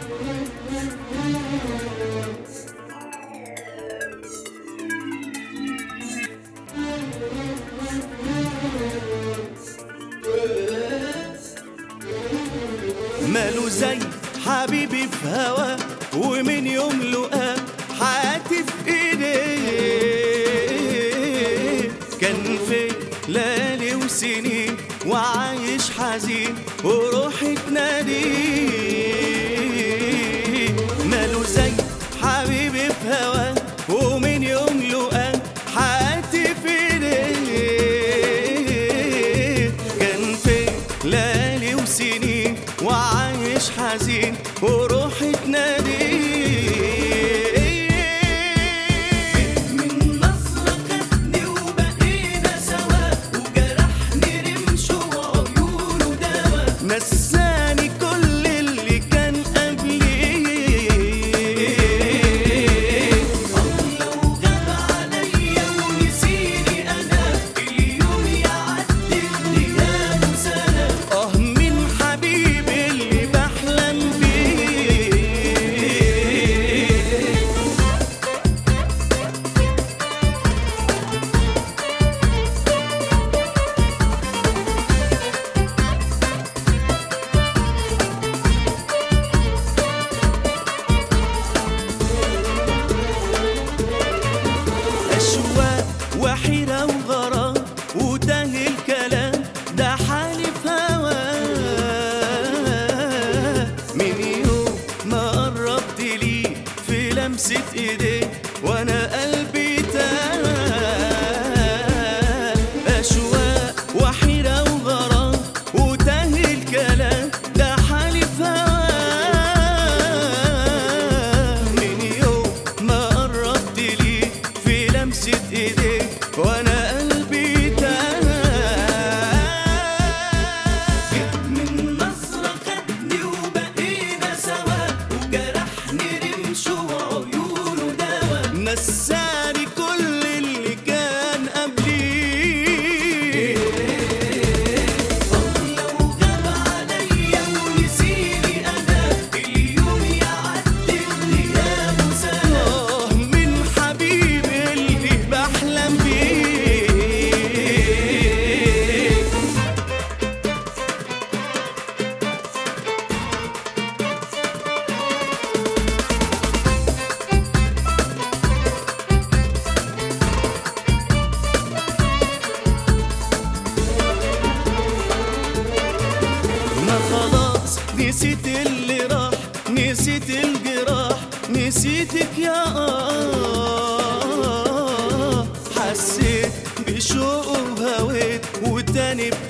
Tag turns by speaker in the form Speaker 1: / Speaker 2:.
Speaker 1: ماله زي حبيبي في هوا ومن يوم لقاه حياتي في ايديه. كان في ليالي وسنين وعايش حزين وروحي تناديه. ماله زي حبيبي في هوا ومن يوم لقاه حياتي في ايديه. كان في ليالي وسنين وعايش حزين وروحي تناديه. من نظرة خدني وبقينا سوا وجرحني رمشه وعيونه دوا. نساني كل اللي كان قبلي. الله وغاب عليا ونسيني انا اليوم يعدي الايام سنة. من حبيبي اللي بحلم بيه. أشواق وحيرة وغرام وتاه الكلام ده حالي في هواه. من يوم ما قربت ليه في لمسة ايديه وانا قلبي تاه. أشواق وحيرة وغرام وتاه الكلام ده حالي في هواه. من يوم ما قربت ليه في لمسة ايديه وانا قلبي تاه. من نظرة خدني وبقينا سوا وجرحني رمشه وعيونه دوا. نساني كل اللي كان قبلي. الله وغاب عليا ونسيني انا اليوم يعدي الايام سنة. من حبيبي اللي بحلم بيه. ما خلاص نسيت اللي راح نسيت الجراح نسيتك يا حسيت بشوق وهويت وتاني